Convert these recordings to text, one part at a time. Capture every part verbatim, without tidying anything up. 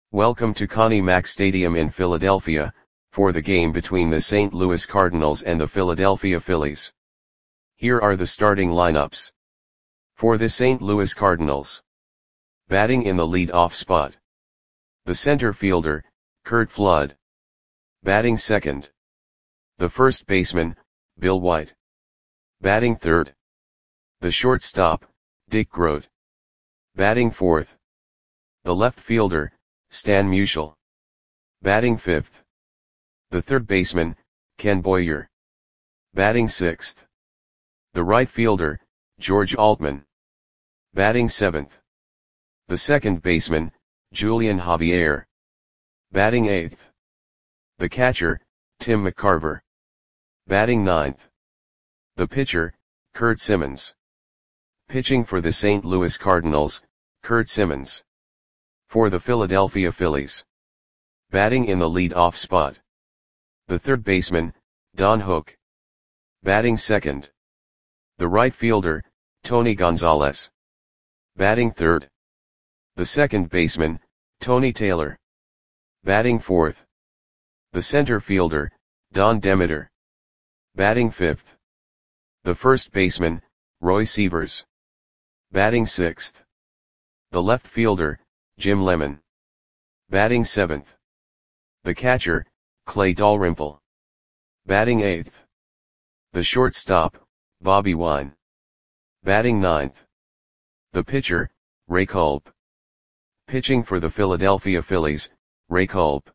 Welcome to Connie Mack Stadium in Philadelphia, for the game between the Saint Louis Cardinals and the Philadelphia Phillies. Here are the starting lineups. For the Saint Louis Cardinals. Batting in the lead-off spot. The center fielder, Curt Flood. Batting second. The first baseman, Bill White. Batting third. The shortstop, Dick Groat. Batting fourth. The left fielder, Stan Musial. Batting fifth. The third baseman, Ken Boyer. Batting sixth. The right fielder, George Altman. Batting seventh. The second baseman, Julian Javier. Batting eighth. The catcher, Tim McCarver. Batting ninth. The pitcher, Curt Simmons. Pitching for the Saint Louis Cardinals, Curt Simmons. For the Philadelphia Phillies. Batting in the lead-off spot. The third baseman, Don Hook. Batting second. The right fielder, Tony Gonzalez. Batting third. The second baseman, Tony Taylor. Batting fourth. The center fielder, Don Demeter. Batting fifth. The first baseman, Roy Sievers. Batting sixth. The left fielder, Jim Lemon. Batting seventh. The catcher, Clay Dalrymple. Batting eighth. The shortstop, Bobby Wine. Batting ninth. The pitcher, Ray Culp. Pitching for the Philadelphia Phillies, Ray Culp.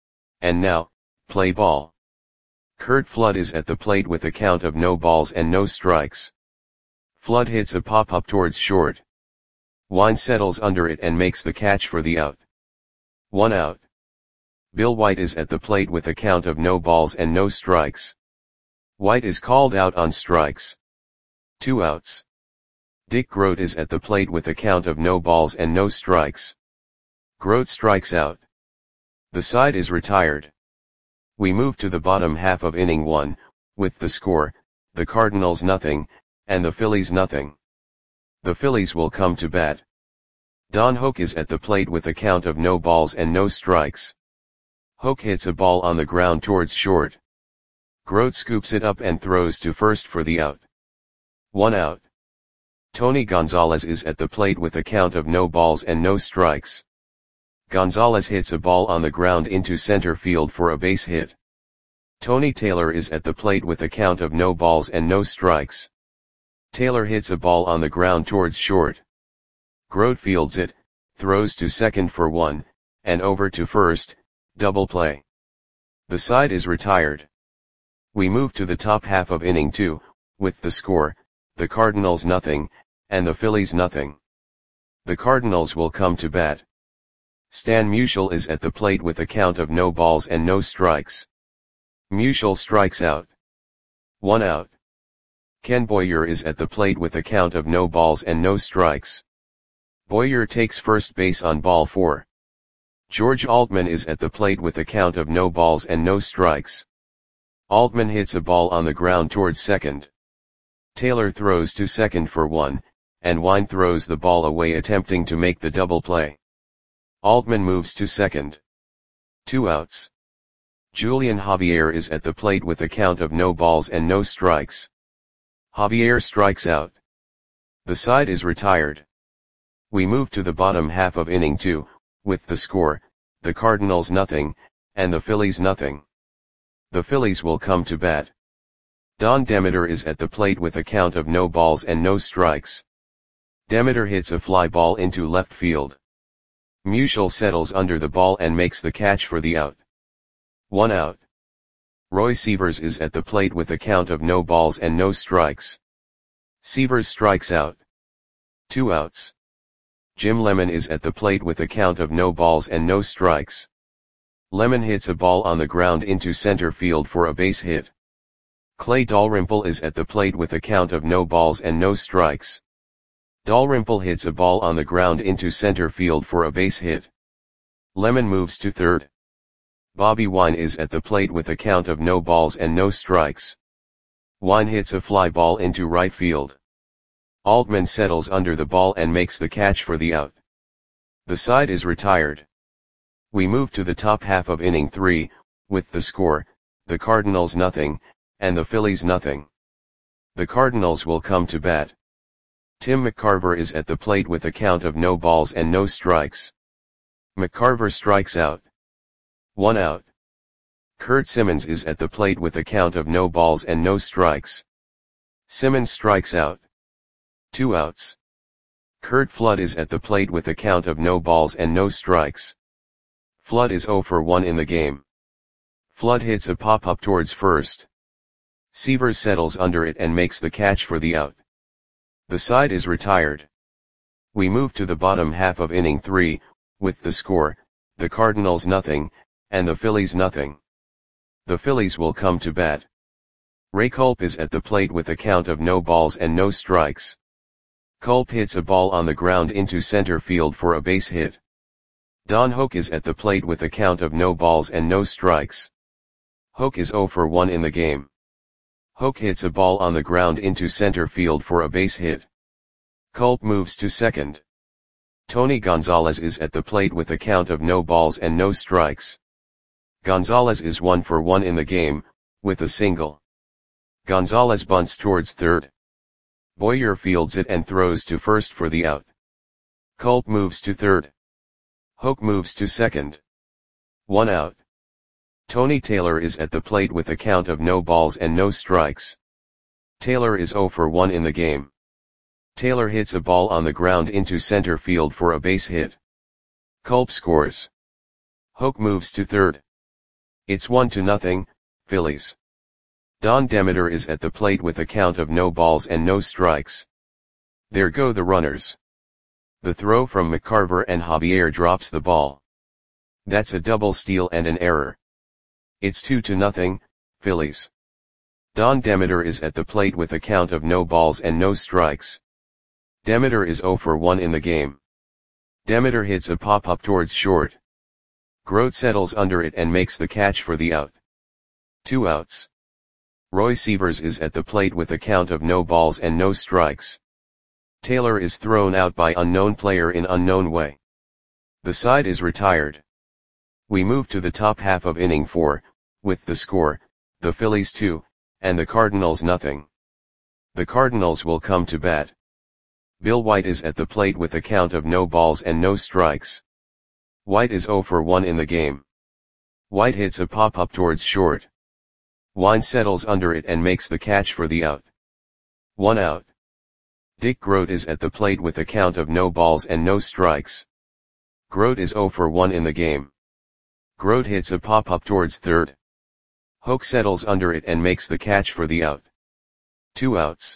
And now, play ball. Curt Flood is at the plate with a count of no balls and no strikes. Flood hits a pop-up towards short. Wine settles under it and makes the catch for the out. One out. Bill White is at the plate with a count of no balls and no strikes. White is called out on strikes. Two outs. Dick Groat is at the plate with a count of no balls and no strikes. Groat strikes out. The side is retired. We move to the bottom half of inning one, with the score, the Cardinals nothing, and the Phillies nothing. The Phillies will come to bat. Don Hook is at the plate with a count of no balls and no strikes. Hook hits a ball on the ground towards short. Groat scoops it up and throws to first for the out. One out. Tony Gonzalez is at the plate with a count of no balls and no strikes. Gonzalez hits a ball on the ground into center field for a base hit. Tony Taylor is at the plate with a count of no balls and no strikes. Taylor hits a ball on the ground towards short. Groat fields it, throws to second for one, and over to first, double play. The side is retired. We move to the top half of inning two, with the score, the Cardinals nothing, and the Phillies nothing. The Cardinals will come to bat. Stan Musial is at the plate with a count of no balls and no strikes. Musial strikes out. One out. Ken Boyer is at the plate with a count of no balls and no strikes. Boyer takes first base on ball four. George Altman is at the plate with a count of no balls and no strikes. Altman hits a ball on the ground towards second. Taylor throws to second for one, and Wine throws the ball away attempting to make the double play. Altman moves to second. Two outs. Julian Javier is at the plate with a count of no balls and no strikes. Javier strikes out. The side is retired. We move to the bottom half of inning two, with the score, the Cardinals nothing, and the Phillies nothing. The Phillies will come to bat. Don Demeter is at the plate with a count of no balls and no strikes. Demeter hits a fly ball into left field. Musial settles under the ball and makes the catch for the out. One out. Roy Sievers is at the plate with a count of no balls and no strikes. Sievers strikes out. Two outs. Jim Lemon is at the plate with a count of no balls and no strikes. Lemon hits a ball on the ground into center field for a base hit. Clay Dalrymple is at the plate with a count of no balls and no strikes. Dalrymple hits a ball on the ground into center field for a base hit. Lemon moves to third. Bobby Wine is at the plate with a count of no balls and no strikes. Wine hits a fly ball into right field. Altman settles under the ball and makes the catch for the out. The side is retired. We move to the top half of inning three, with the score, the Cardinals nothing, and the Phillies nothing. The Cardinals will come to bat. Tim McCarver is at the plate with a count of no balls and no strikes. McCarver strikes out. One out. Curt Simmons is at the plate with a count of no balls and no strikes. Simmons strikes out. Two outs. Curt Flood is at the plate with a count of no balls and no strikes. Flood is oh for one in the game. Flood hits a pop-up towards first. Seavers settles under it and makes the catch for the out. The side is retired. We move to the bottom half of inning three, with the score, the Cardinals nothing, and the Phillies nothing. The Phillies will come to bat. Ray Culp is at the plate with a count of no balls and no strikes. Culp hits a ball on the ground into center field for a base hit. Don Hoak is at the plate with a count of no balls and no strikes. Hoak is oh for one in the game. Hoak hits a ball on the ground into center field for a base hit. Culp moves to second. Tony Gonzalez is at the plate with a count of no balls and no strikes. Gonzalez is one for one in the game, with a single. Gonzalez bunts towards third. Boyer fields it and throws to first for the out. Culp moves to third. Hoak moves to second. One out. Tony Taylor is at the plate with a count of no balls and no strikes. Taylor is oh for one in the game. Taylor hits a ball on the ground into center field for a base hit. Culp scores. Hoak moves to third. It's one to nothing, Phillies. Don Demeter is at the plate with a count of no balls and no strikes. There go the runners. The throw from McCarver and Javier drops the ball. That's a double steal and an error. It's two to nothing, Phillies. Don Demeter is at the plate with a count of no balls and no strikes. Demeter is oh for one in the game. Demeter hits a pop-up towards short. Grote settles under it and makes the catch for the out. Two outs. Roy Seavers is at the plate with a count of no balls and no strikes. Taylor is thrown out by unknown player in unknown way. The side is retired. We move to the top half of inning four, with the score, the Phillies two, and the Cardinals nothing. The Cardinals will come to bat. Bill White is at the plate with a count of no balls and no strikes. White is oh for one in the game. White hits a pop-up towards short. Wine settles under it and makes the catch for the out. One out. Dick Grote is at the plate with a count of no balls and no strikes. Grote is oh for one in the game. Grote hits a pop-up towards third. Hoak settles under it and makes the catch for the out. Two outs.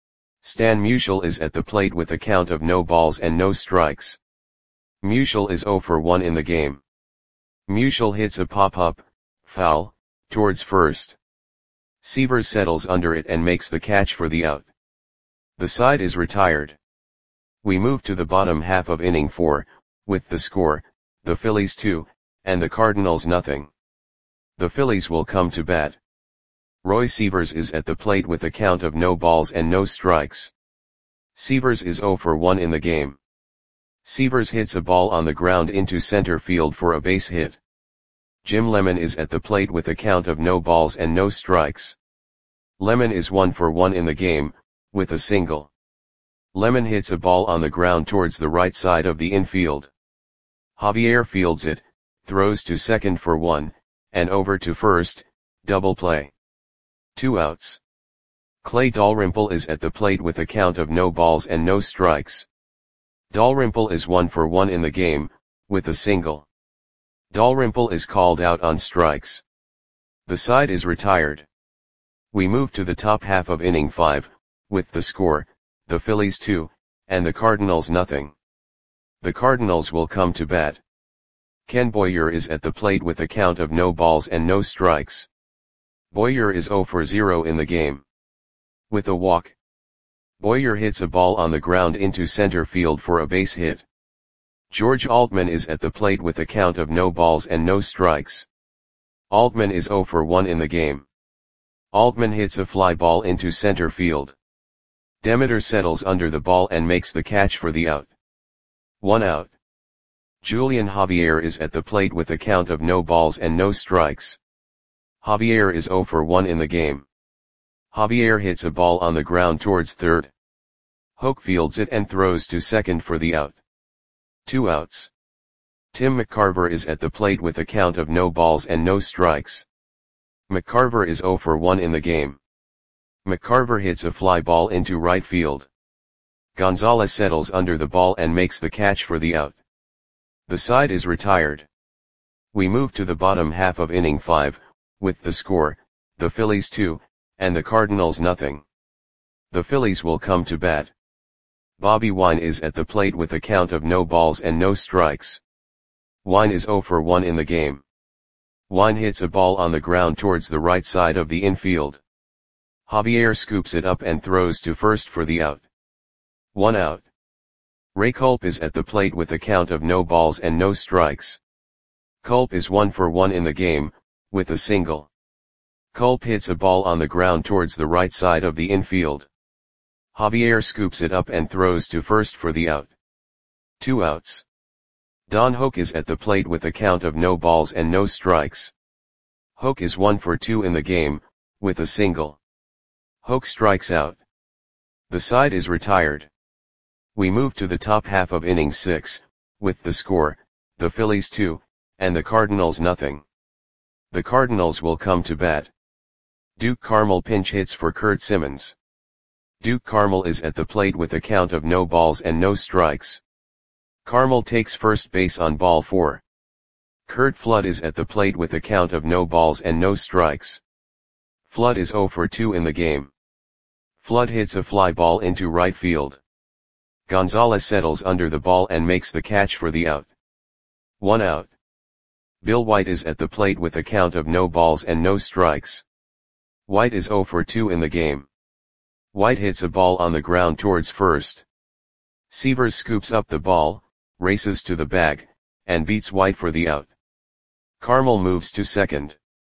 Stan Musial is at the plate with a count of no balls and no strikes. Musial is oh for one in the game. Musial hits a pop-up, foul, towards first. Seavers settles under it and makes the catch for the out. The side is retired. We move to the bottom half of inning four, with the score, the Phillies two, and the Cardinals nothing. The Phillies will come to bat. Roy Seavers is at the plate with a count of no balls and no strikes. Seavers is oh for one in the game. Seavers hits a ball on the ground into center field for a base hit. Jim Lemon is at the plate with a count of no balls and no strikes. Lemon is one for one in the game, with a single. Lemon hits a ball on the ground towards the right side of the infield. Javier fields it, throws to second for one, and over to first, double play. Two outs. Clay Dalrymple is at the plate with a count of no balls and no strikes. Dalrymple is one for one in the game, with a single. Dalrymple is called out on strikes. The side is retired. We move to the top half of inning five, with the score, the Phillies two, and the Cardinals nothing. The Cardinals will come to bat. Ken Boyer is at the plate with a count of no balls and no strikes. Boyer is oh for zero in the game. With a walk. Boyer hits a ball on the ground into center field for a base hit. George Altman is at the plate with a count of no balls and no strikes. Altman is oh for one in the game. Altman hits a fly ball into center field. Demeter settles under the ball and makes the catch for the out. One out. Julian Javier is at the plate with a count of no balls and no strikes. Javier is zero for one in the game. Javier hits a ball on the ground towards third. Hoke fields it and throws to second for the out. Two outs. Tim McCarver is at the plate with a count of no balls and no strikes. McCarver is zero for one in the game. McCarver hits a fly ball into right field. Gonzalez settles under the ball and makes the catch for the out. The side is retired. We move to the bottom half of inning five, with the score, the Phillies two, and the Cardinals nothing. The Phillies will come to bat. Bobby Wine is at the plate with a count of no balls and no strikes. Wine is zero for one in the game. Wine hits a ball on the ground towards the right side of the infield. Javier scoops it up and throws to first for the out. One out. Ray Culp is at the plate with a count of no balls and no strikes. Culp is one for one in the game, with a single. Culp hits a ball on the ground towards the right side of the infield. Javier scoops it up and throws to first for the out. Two outs. Don Hoke is at the plate with a count of no balls and no strikes. Hoke is one for two in the game, with a single. Hoke strikes out. The side is retired. We move to the top half of inning six, with the score, the Phillies two, and the Cardinals nothing. The Cardinals will come to bat. Duke Carmel pinch hits for Kurt Simmons. Duke Carmel is at the plate with a count of no balls and no strikes. Carmel takes first base on ball four. Kurt Flood is at the plate with a count of no balls and no strikes. Flood is zero for two in the game. Flood hits a fly ball into right field. Gonzalez settles under the ball and makes the catch for the out. One out. Bill White is at the plate with a count of no balls and no strikes. White is zero for two in the game. White hits a ball on the ground towards first. Severs scoops up the ball, races to the bag, and beats White for the out. Carmel moves to second.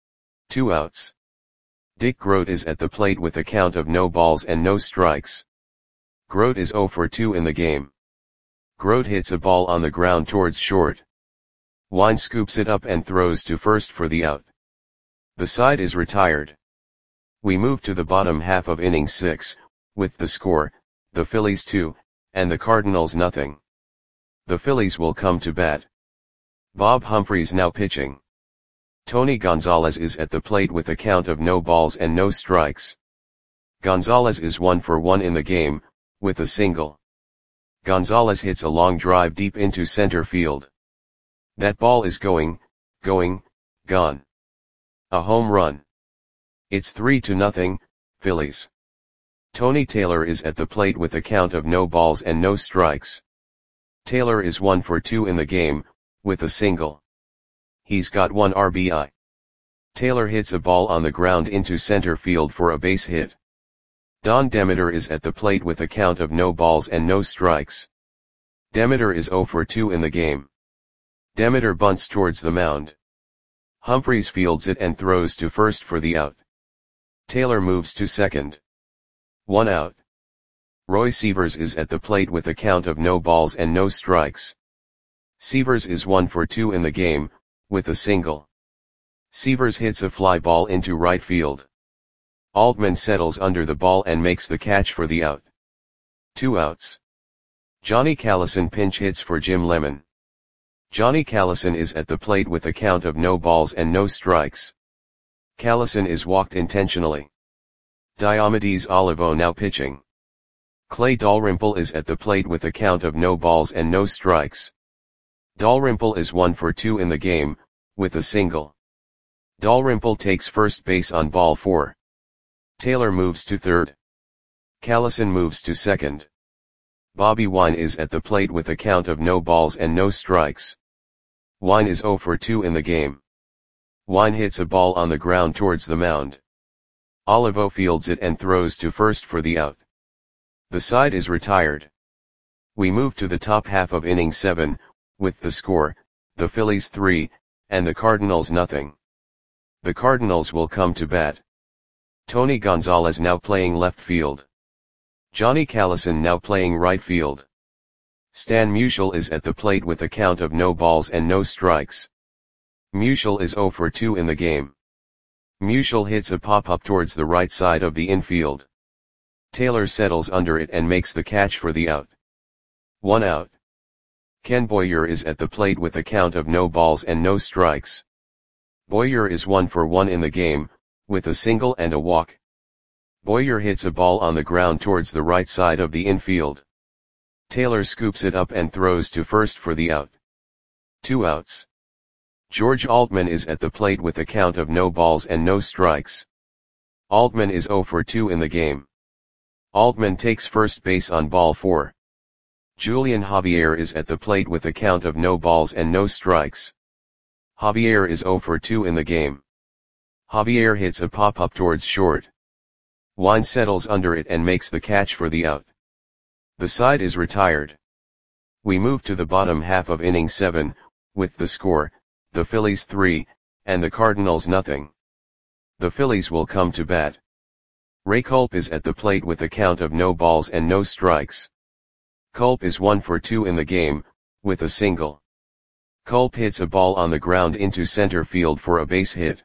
Two outs. Dick Grote is at the plate with a count of no balls and no strikes. Grote is zero for two in the game. Grote hits a ball on the ground towards short. Wine scoops it up and throws to first for the out. The side is retired. We move to the bottom half of inning six, with the score, the Phillies two, and the Cardinals nothing. The Phillies will come to bat. Bob Humphreys now pitching. Tony Gonzalez is at the plate with a count of no balls and no strikes. Gonzalez is one for one in the game, with a single. Gonzalez hits a long drive deep into center field. That ball is going, going, gone. A home run. It's three to nothing, Phillies. Tony Taylor is at the plate with a count of no balls and no strikes. Taylor is one for two in the game, with a single. He's got one R B I. Taylor hits a ball on the ground into center field for a base hit. Don Demeter is at the plate with a count of no balls and no strikes. Demeter is zero for two in the game. Demeter bunts towards the mound. Humphreys fields it and throws to first for the out. Taylor moves to second. One out. Roy Severs is at the plate with a count of no balls and no strikes. Severs is one for two in the game, with a single. Severs hits a fly ball into right field. Altman settles under the ball and makes the catch for the out. Two outs. Johnny Callison pinch hits for Jim Lemon. Johnny Callison is at the plate with a count of no balls and no strikes. Callison is walked intentionally. Diomedes Olivo now pitching. Clay Dalrymple is at the plate with a count of no balls and no strikes. Dalrymple is one for two in the game, with a single. Dalrymple takes first base on ball four. Taylor moves to third. Callison moves to second. Bobby Wine is at the plate with a count of no balls and no strikes. Wine is zero for two in the game. Wine hits a ball on the ground towards the mound. Olivo fields it and throws to first for the out. The side is retired. We move to the top half of inning seven, with the score, the Phillies three, and the Cardinals nothing. The Cardinals will come to bat. Tony Gonzalez now playing left field. Johnny Callison now playing right field. Stan Musial is at the plate with a count of no balls and no strikes. Musial is zero for two in the game. Musial hits a pop-up towards the right side of the infield. Taylor settles under it and makes the catch for the out. One out. Ken Boyer is at the plate with a count of no balls and no strikes. Boyer is one for one in the game, with a single and a walk. Boyer hits a ball on the ground towards the right side of the infield. Taylor scoops it up and throws to first for the out. Two outs. George Altman is at the plate with a count of no balls and no strikes. Altman is zero for two in the game. Altman takes first base on ball four. Julian Javier is at the plate with a count of no balls and no strikes. Javier is zero for two in the game. Javier hits a pop-up towards short. Wine settles under it and makes the catch for the out. The side is retired. We move to the bottom half of inning seven, with the score, the Phillies three, and the Cardinals nothing. The Phillies will come to bat. Ray Culp is at the plate with a count of no balls and no strikes. Culp is one for two in the game, with a single. Culp hits a ball on the ground into center field for a base hit.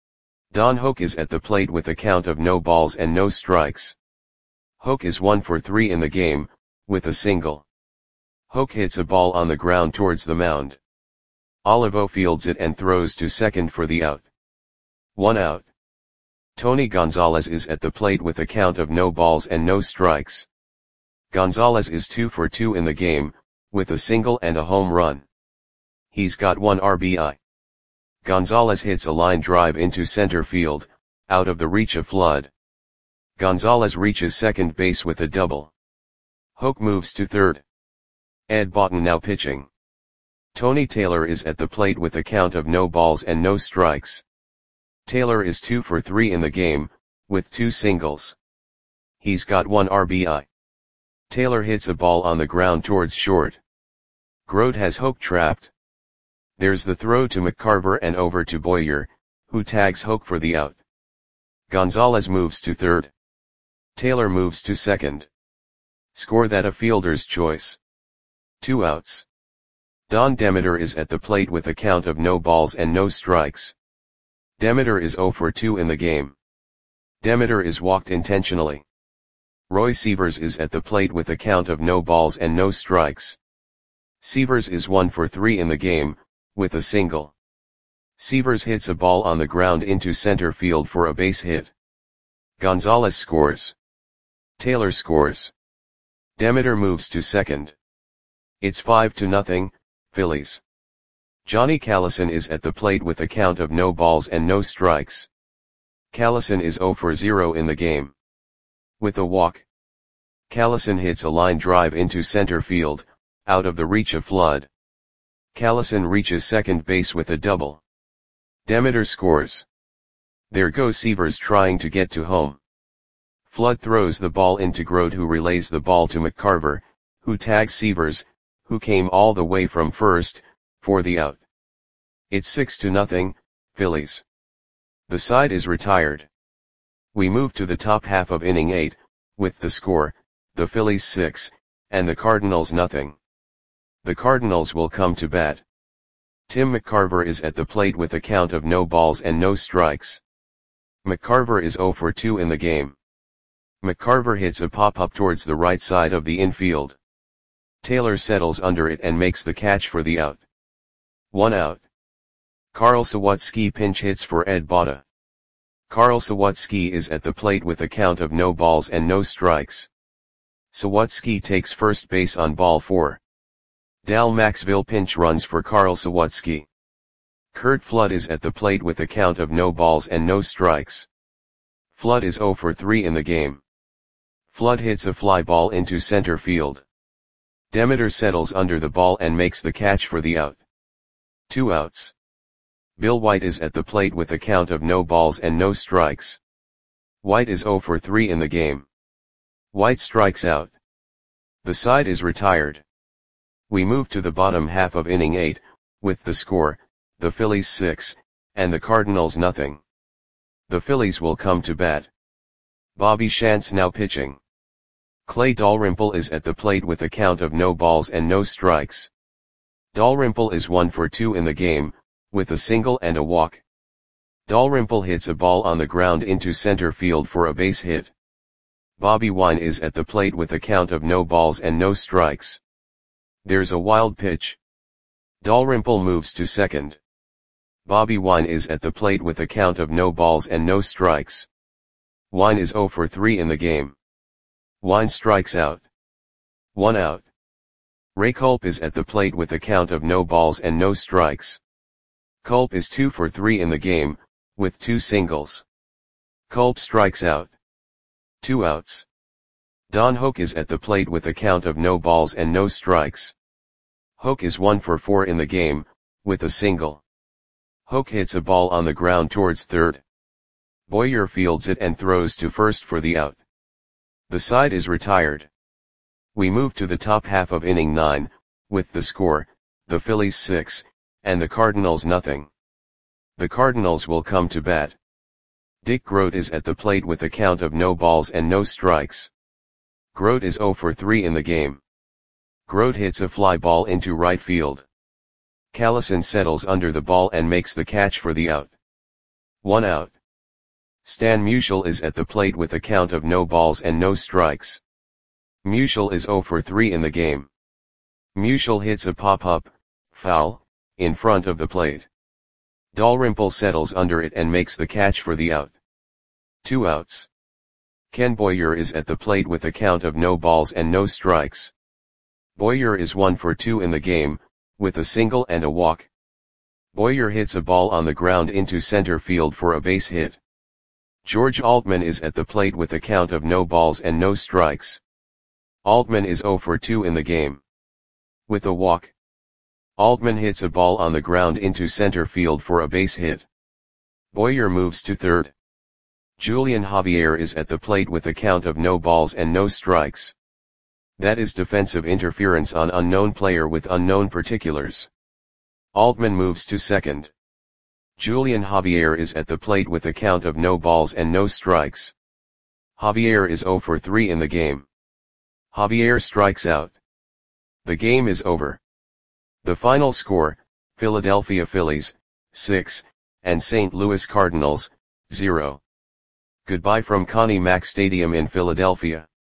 Don Hoak is at the plate with a count of no balls and no strikes. Hoak is one for three in the game, with a single. Hoak hits a ball on the ground towards the mound. Olivo fields it and throws to second for the out. One out. Tony Gonzalez is at the plate with a count of no balls and no strikes. Gonzalez is two for two in the game, with a single and a home run. He's got one R B I. Gonzalez hits a line drive into center field, out of the reach of Flood. Gonzalez reaches second base with a double. Hoak moves to third. Ed Botton now pitching. Tony Taylor is at the plate with a count of no balls and no strikes. Taylor is two for three in the game, with two singles. He's got one R B I. Taylor hits a ball on the ground towards short. Grote has Hoak trapped. There's the throw to McCarver and over to Boyer, who tags Hoak for the out. Gonzalez moves to third. Taylor moves to second. Score that a fielder's choice. Two outs. Don Demeter is at the plate with a count of no balls and no strikes. Demeter is zero for two in the game. Demeter is walked intentionally. Roy Sievers is at the plate with a count of no balls and no strikes. Sievers is one for three in the game, with a single. Sievers hits a ball on the ground into center field for a base hit. Gonzalez scores. Taylor scores. Demeter moves to second. It's five to nothing, Phillies. Johnny Callison is at the plate with a count of no balls and no strikes. Callison is zero for zero in the game. With a walk. Callison hits a line drive into center field, out of the reach of Flood. Callison reaches second base with a double. Demeter scores. There goes Sievers trying to get to home. Flood throws the ball into Grote, who relays the ball to McCarver, who tags Sievers, who came all the way from first, for the out. It's six to nothing, Phillies. The side is retired. We move to the top half of inning eight, with the score, the Phillies six, and the Cardinals nothing. The Cardinals will come to bat. Tim McCarver is at the plate with a count of no balls and no strikes. McCarver is zero for two in the game. McCarver hits a pop-up towards the right side of the infield. Taylor settles under it and makes the catch for the out. One out. Carl Sawatsky pinch hits for Ed Botta. Carl Sawatsky is at the plate with a count of no balls and no strikes. Sawatsky takes first base on ball four. Dal Maxville pinch runs for Carl Sawatsky. Curt Flood is at the plate with a count of no balls and no strikes. Flood is zero for three in the game. Flood hits a fly ball into center field. Demeter settles under the ball and makes the catch for the out. Two outs. Bill White is at the plate with a count of no balls and no strikes. White is zero for three in the game. White strikes out. The side is retired. We move to the bottom half of inning eight, with the score, the Phillies six, and the Cardinals nothing. The Phillies will come to bat. Bobby Shantz now pitching. Clay Dalrymple is at the plate with a count of no balls and no strikes. Dalrymple is one for two in the game, with a single and a walk. Dalrymple hits a ball on the ground into center field for a base hit. Bobby Wine is at the plate with a count of no balls and no strikes. There's a wild pitch. Dalrymple moves to second. Bobby Wine is at the plate with a count of no balls and no strikes. Wine is zero for three in the game. Wine strikes out. One out. Ray Culp is at the plate with a count of no balls and no strikes. Culp is two for three in the game, with two singles. Culp strikes out. Two outs. Don Hoak is at the plate with a count of no balls and no strikes. Hoak is one for four in the game, with a single. Hoak hits a ball on the ground towards third. Boyer fields it and throws to first for the out. The side is retired. We move to the top half of inning nine, with the score, the Phillies six, and the Cardinals nothing. The Cardinals will come to bat. Dick Groat is at the plate with a count of no balls and no strikes. Groat is zero for three in the game. Groat hits a fly ball into right field. Callison settles under the ball and makes the catch for the out. One out. Stan Musial is at the plate with a count of no balls and no strikes. Musial is zero for three in the game. Musial hits a pop-up, foul, in front of the plate. Dalrymple settles under it and makes the catch for the out. Two outs. Ken Boyer is at the plate with a count of no balls and no strikes. Boyer is one for two in the game, with a single and a walk. Boyer hits a ball on the ground into center field for a base hit. George Altman is at the plate with a count of no balls and no strikes. Altman is zero for two in the game. With a walk. Altman hits a ball on the ground into center field for a base hit. Boyer moves to third. Julian Javier is at the plate with a count of no balls and no strikes. That is defensive interference on unknown player with unknown particulars. Altman moves to second. Julian Javier is at the plate with a count of no balls and no strikes. Javier is zero for three in the game. Javier strikes out. The game is over. The final score, Philadelphia Phillies, six, and Saint Louis Cardinals, zero. Goodbye from Connie Mack Stadium in Philadelphia.